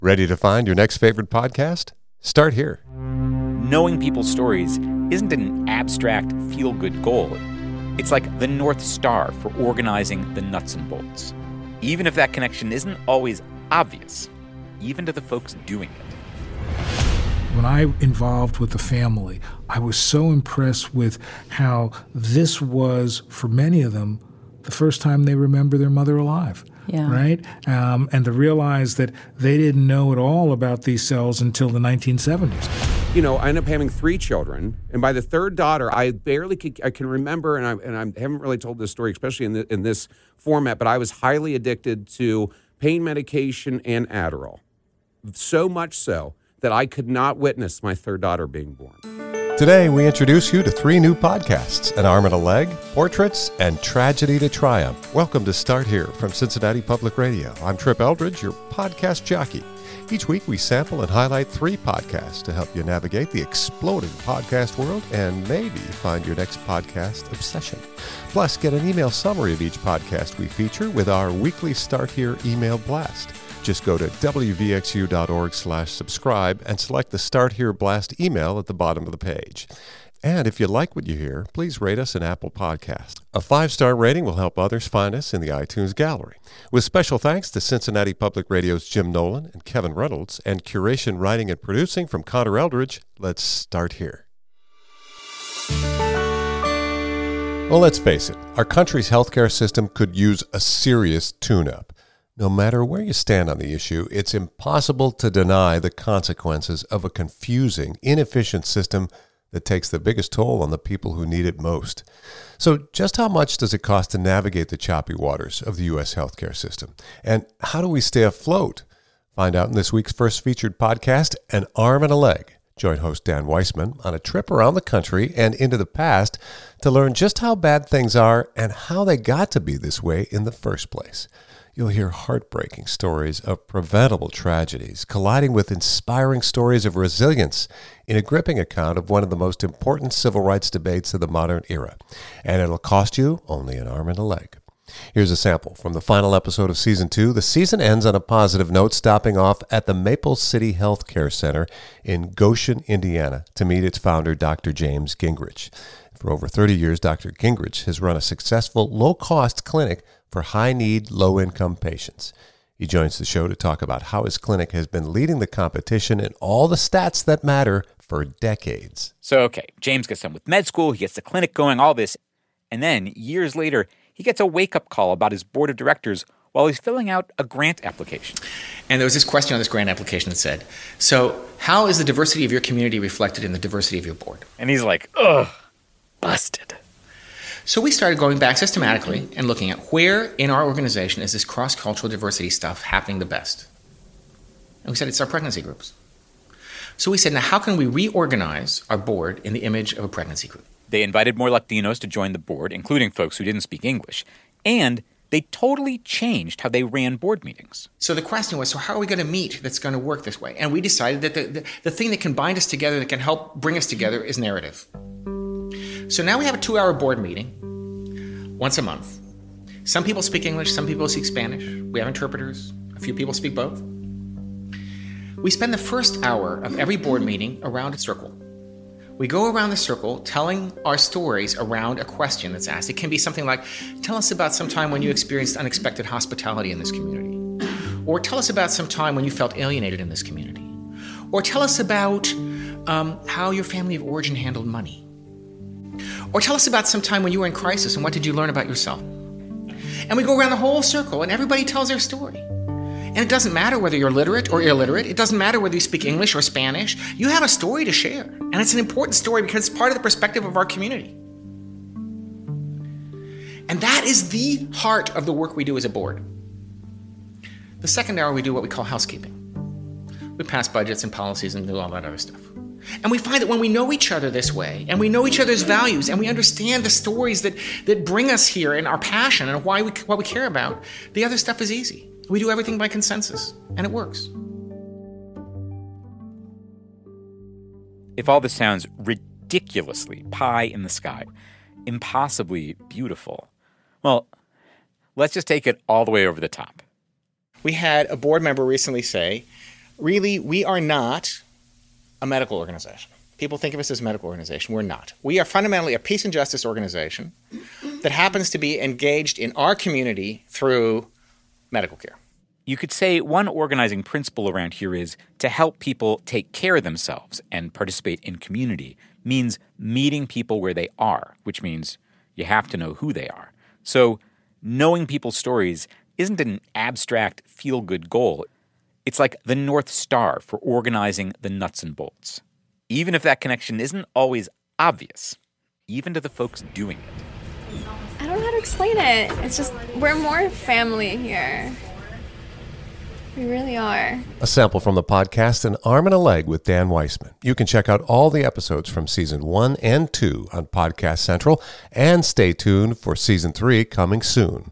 Ready to find your next favorite podcast? Start here. Knowing people's stories isn't an abstract, feel-good goal. It's like the North Star for organizing the nuts and bolts. Even if that connection isn't always obvious, even to the folks doing it. When I involved with the family, I was so impressed with how this was, for many of them, the first time they remember their mother alive. Yeah. Right? And to realize that they didn't know at all about these cells until the 1970s. You know, I ended up having 3 children, and by the third daughter, I can remember, and I haven't really told this story, especially in this format, but I was highly addicted to pain medication and Adderall. So much so that I could not witness my third daughter being born. Today, we introduce you to 3 new podcasts, An Arm and a Leg, Portraits, and Tragedy to Triumph. Welcome to Start Here from Cincinnati Public Radio. I'm Trip Eldridge, your podcast jockey. Each week, we sample and highlight 3 podcasts to help you navigate the exploding podcast world and maybe find your next podcast obsession. Plus, get an email summary of each podcast we feature with our weekly Start Here email blast. Just go to wvxu.org/subscribe and select the Start Here Blast email at the bottom of the page. And if you like what you hear, please rate us an Apple Podcast. A 5-star rating will help others find us in the iTunes gallery. With special thanks to Cincinnati Public Radio's Jim Nolan and Kevin Reynolds, and curation, writing, and producing from Connor Eldridge, let's start here. Well, let's face it, our country's healthcare system could use a serious tune-up. No matter where you stand on the issue, it's impossible to deny the consequences of a confusing, inefficient system that takes the biggest toll on the people who need it most. So just how much does it cost to navigate the choppy waters of the U.S. healthcare system? And how do we stay afloat? Find out in this week's first featured podcast, An Arm and a Leg. Join host Dan Weissman on a trip around the country and into the past to learn just how bad things are and how they got to be this way in the first place. You'll hear heartbreaking stories of preventable tragedies colliding with inspiring stories of resilience in a gripping account of one of the most important civil rights debates of the modern era. And it'll cost you only an arm and a leg. Here's a sample from the final episode of Season 2. The season ends on a positive note, stopping off at the Maple City Healthcare Center in Goshen, Indiana, to meet its founder, Dr. James Gingrich. For over 30 years, Dr. Gingrich has run a successful, low-cost clinic for high-need, low-income patients. He joins the show to talk about how his clinic has been leading the competition in all the stats that matter for decades. So, okay, James gets done with med school, he gets the clinic going, all this, and then, years later, he gets a wake-up call about his board of directors while he's filling out a grant application. And there was this question on this grant application that said, so how is the diversity of your community reflected in the diversity of your board? And he's like, ugh, busted. So we started going back systematically and looking at where in our organization is this cross-cultural diversity stuff happening the best. And we said it's our pregnancy groups. So we said, now how can we reorganize our board in the image of a pregnancy group? They invited more Latinos to join the board, including folks who didn't speak English. And they totally changed how they ran board meetings. So the question was, so how are we going to meet that's going to work this way? And we decided that the thing that can bind us together, that can help bring us together, is narrative. So now we have a 2-hour board meeting once a month. Some people speak English, some people speak Spanish. We have interpreters. A few people speak both. We spend the first hour of every board meeting around a circle. We go around the circle telling our stories around a question that's asked. It can be something like, tell us about some time when you experienced unexpected hospitality in this community. Or tell us about some time when you felt alienated in this community. Or tell us about how your family of origin handled money. Or tell us about some time when you were in crisis and what did you learn about yourself? And we go around the whole circle and everybody tells their story. And it doesn't matter whether you're literate or illiterate. It doesn't matter whether you speak English or Spanish. You have a story to share. And it's an important story because it's part of the perspective of our community. And that is the heart of the work we do as a board. The second hour, we do what we call housekeeping. We pass budgets and policies and do all that other stuff. And we find that when we know each other this way, and we know each other's values, and we understand the stories that bring us here and our passion and what we care about, the other stuff is easy. We do everything by consensus, and it works. If all this sounds ridiculously pie in the sky, impossibly beautiful, well, let's just take it all the way over the top. We had a board member recently say, Really, we are not a medical organization. People think of us as a medical organization. We're not. We are fundamentally a peace and justice organization that happens to be engaged in our community through medical care. You could say one organizing principle around here is to help people take care of themselves and participate in community means meeting people where they are, which means you have to know who they are. So knowing people's stories isn't an abstract feel-good goal. It's like the North Star for organizing the nuts and bolts. Even if that connection isn't always obvious, even to the folks doing it. I don't know how to explain it. It's just, we're more family here. We really are. A sample from the podcast, An Arm and a Leg with Dan Weissman. You can check out all the episodes from Season 1 and 2 on Podcast Central, and stay tuned for Season 3 coming soon.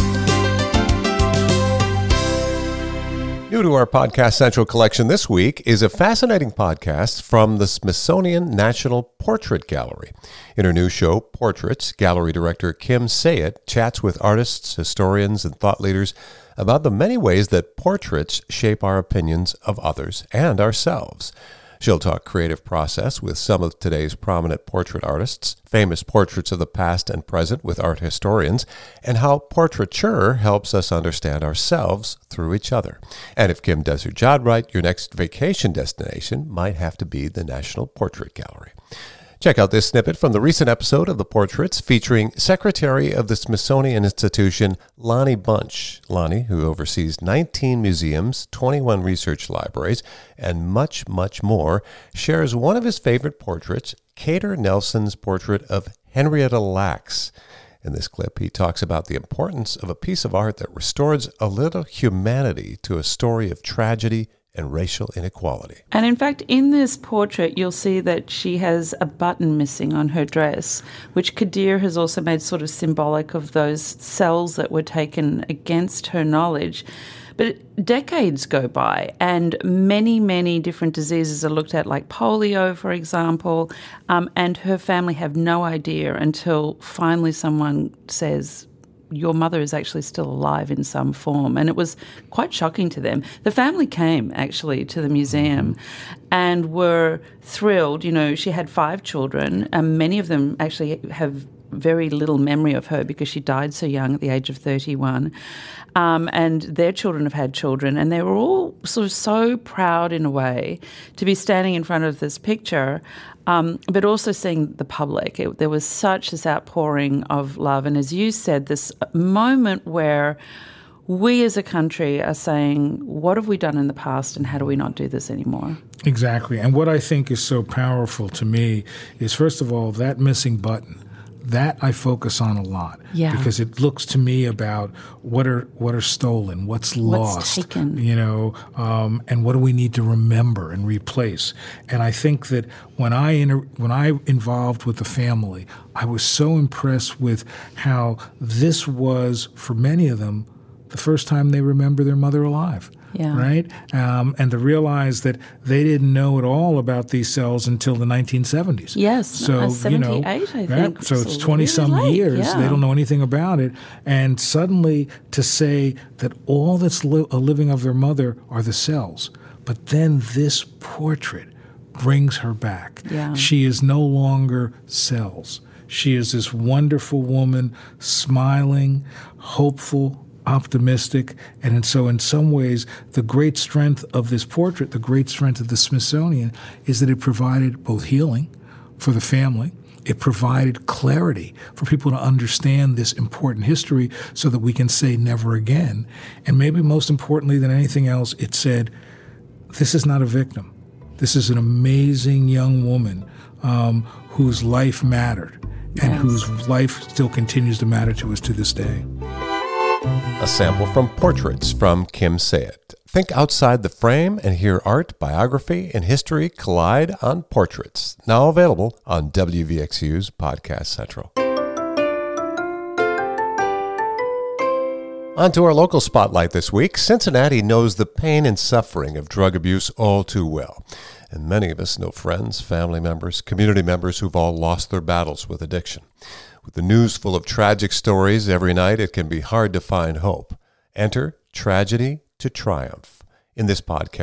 New to our Podcast Central collection this week is a fascinating podcast from the Smithsonian National Portrait Gallery. In her new show, Portraits, gallery director Kim Sayat chats with artists, historians, and thought leaders about the many ways that portraits shape our opinions of others and ourselves. She'll talk creative process with some of today's prominent portrait artists, famous portraits of the past and present with art historians, and how portraiture helps us understand ourselves through each other. And if Kim does her job right, your next vacation destination might have to be the National Portrait Gallery. Check out this snippet from the recent episode of The Portraits featuring Secretary of the Smithsonian Institution, Lonnie Bunch. Lonnie, who oversees 19 museums, 21 research libraries, and much, much more, shares one of his favorite portraits, Cater Nelson's portrait of Henrietta Lacks. In this clip, he talks about the importance of a piece of art that restores a little humanity to a story of tragedy and racial inequality. And in fact, in this portrait, you'll see that she has a button missing on her dress, which Kadir has also made sort of symbolic of those cells that were taken against her knowledge. But decades go by and many, many different diseases are looked at, like polio, for example, and her family have no idea until finally someone says, your mother is actually still alive in some form. And it was quite shocking to them. The family came, actually, to the museum and were thrilled. You know, she had 5 children, and many of them actually have very little memory of her because she died so young at the age of 31. And their children have had children, and they were all sort of so proud in a way to be standing in front of this picture, but also seeing the public. There was such this outpouring of love. And as you said, this moment where we as a country are saying, what have we done in the past and how do we not do this anymore? Exactly. And what I think is so powerful to me is, first of all, that missing button. That I focus on a lot, because it looks to me about what are stolen, what's lost, taken, and what do we need to remember and replace. And I think that when I involved with the family, I was so impressed with how this was, for many of them, the first time they remember their mother alive. Yeah. Right? And to realize that they didn't know at all about these cells until the 1970s. Yes, so 78, I think. Right? So it's 20-some really years. Yeah. They don't know anything about it. And suddenly to say that all that's living of their mother are the cells. But then this portrait brings her back. Yeah. She is no longer cells. She is this wonderful woman, smiling, hopeful, optimistic, and so in some ways, the great strength of this portrait, the great strength of the Smithsonian, is that it provided both healing for the family. It provided clarity for people to understand this important history so that we can say never again. And maybe most importantly than anything else, it said, this is not a victim. This is an amazing young woman whose life mattered and whose life still continues to matter to us to this day. A sample from Portraits from Kim Sayat. Think outside the frame and hear art, biography, and history collide on Portraits. Now available on WVXU's Podcast Central. On to our local spotlight this week. Cincinnati knows the pain and suffering of drug abuse all too well. And many of us know friends, family members, community members who've all lost their battles with addiction. With the news full of tragic stories every night, it can be hard to find hope. Enter Tragedy to Triumph. In this podcast,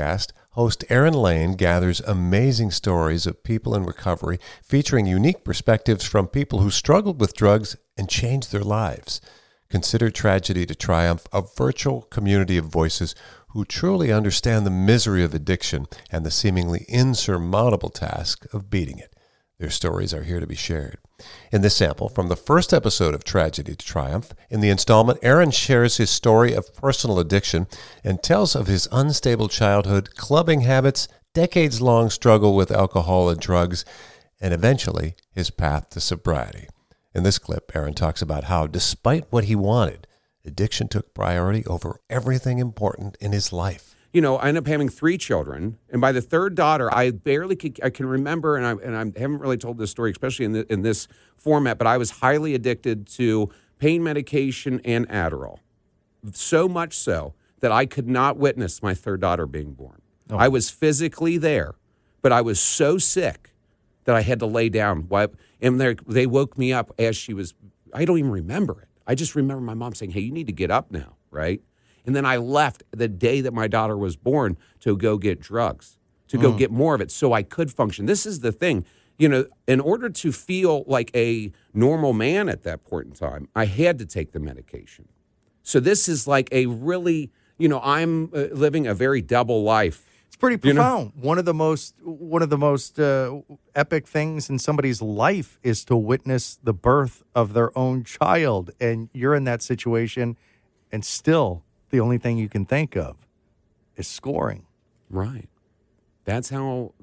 host Erin Lane gathers amazing stories of people in recovery, featuring unique perspectives from people who struggled with drugs and changed their lives. Consider Tragedy to Triumph, a virtual community of voices who truly understand the misery of addiction and the seemingly insurmountable task of beating it. Their stories are here to be shared. In this sample from the first episode of Tragedy to Triumph, in the installment, Erin shares his story of personal addiction and tells of his unstable childhood, clubbing habits, decades-long struggle with alcohol and drugs, and eventually his path to sobriety. In this clip, Erin talks about how, despite what he wanted, addiction took priority over everything important in his life. I ended up having 3 children, and by the third daughter, I can remember, and I haven't really told this story, especially in this format, but I was highly addicted to pain medication and Adderall, so much so that I could not witness my third daughter being born. Oh. I was physically there, but I was so sick that I had to lay down. And they woke me up as she was. I don't even remember it. I just remember my mom saying, "Hey, you need to get up now," right? And then I left the day that my daughter was born to go get drugs, to go get more of it so I could function. This is the thing. In order to feel like a normal man at that point in time, I had to take the medication. So this is like a really, I'm living a very double life. It's pretty profound. One of the most epic things in somebody's life is to witness the birth of their own child. And you're in that situation, and still the only thing you can think of is scoring. Right. That's how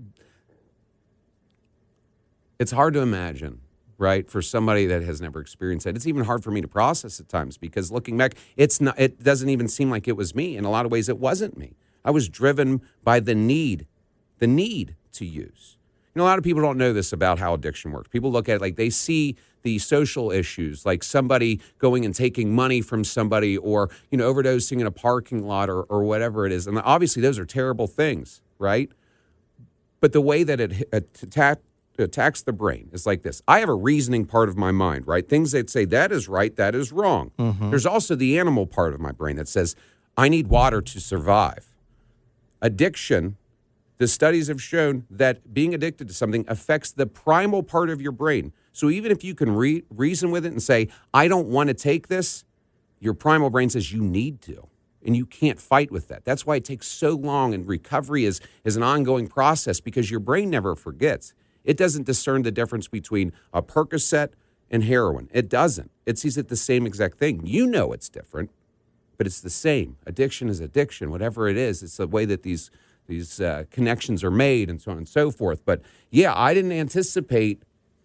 it's hard to imagine, right? For somebody that has never experienced that. It's even hard for me to process at times because looking back, it doesn't even seem like it was me. In a lot of ways, it wasn't me. I was driven by the need to use. A lot of people don't know this about how addiction works. People look at it like they see the social issues, like somebody going and taking money from somebody or, overdosing in a parking lot or whatever it is. And obviously those are terrible things, right? But the way that it attacks the brain is like this. I have a reasoning part of my mind, right? Things that say that is right, that is wrong. Mm-hmm. There's also the animal part of my brain that says, I need water to survive. Addiction, the studies have shown that being addicted to something affects the primal part of your brain. So even if you can reason with it and say, I don't want to take this, your primal brain says you need to, and you can't fight with that. That's why it takes so long, and recovery is an ongoing process because your brain never forgets. It doesn't discern the difference between a Percocet and heroin. It doesn't. It sees it the same exact thing. You know it's different, but it's the same. Addiction is addiction, whatever it is. It's the way that these connections are made and so on and so forth. But yeah, I didn't anticipate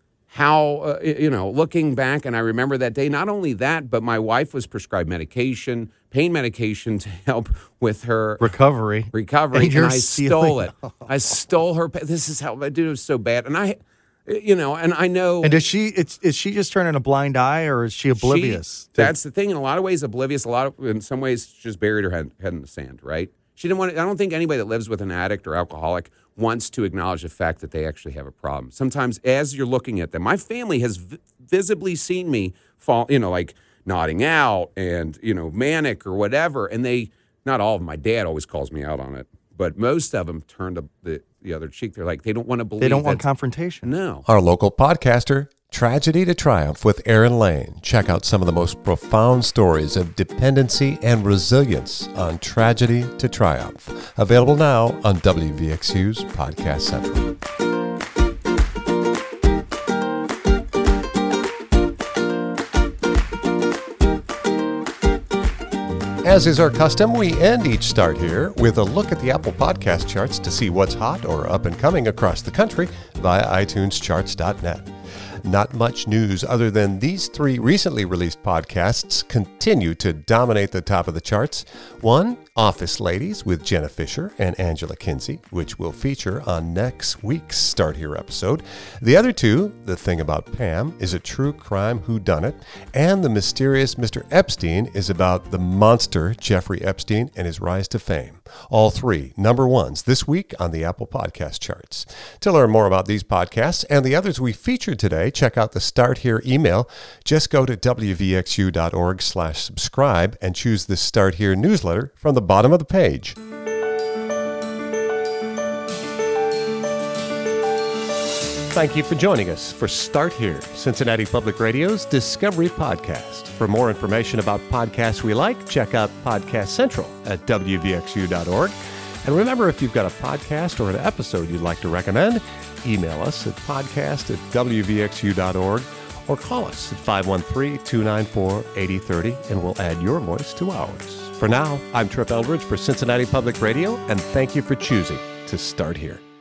how, looking back, and I remember that day, not only that, but my wife was prescribed medication, pain medication to help with her recovery, and I stole it. I stole her. This is how I do. It was so bad. And I know. And is she just turning a blind eye, or is she oblivious? That's the thing. In a lot of ways, oblivious. In some ways, she just buried her head in the sand, right? She didn't want to, I don't think anybody that lives with an addict or alcoholic wants to acknowledge the fact that they actually have a problem. Sometimes as you're looking at them, my family has visibly seen me fall, like nodding out and, manic or whatever. And not all of them, my dad always calls me out on it, but most of them turn to the other cheek. They're like, they don't want to believe. They don't want confrontation. No. Our local podcaster, Tragedy to Triumph with Erin Lane. Check out some of the most profound stories of dependency and resilience on Tragedy to Triumph. Available now on WVXU's Podcast Central. As is our custom, we end each Start Here with a look at the Apple Podcast charts to see what's hot or up and coming across the country via iTunescharts.net. Not much news other than these 3 recently released podcasts continue to dominate the top of the charts. One, Office Ladies with Jenna Fisher and Angela Kinsey, which will feature on next week's Start Here episode. The other 2, The Thing About Pam, is a true crime whodunit, and The Mysterious Mr. Epstein is about the monster Jeffrey Epstein and his rise to fame. All 3 number 1s this week on the Apple Podcast charts. To learn more about these podcasts and the others we featured today, check out the Start Here email. Just go to wvxu.org/subscribe and choose the Start Here newsletter from the bottom of the page. Thank you for joining us for Start Here, Cincinnati Public Radio's Discovery Podcast. For more information about podcasts we like, check out Podcast Central at wvxu.org. And remember, if you've got a podcast or an episode you'd like to recommend, email us at podcast@wvxu.org or call us at 513-294-8030 and we'll add your voice to ours. For now, I'm Trip Eldridge for Cincinnati Public Radio, and thank you for choosing to Start Here.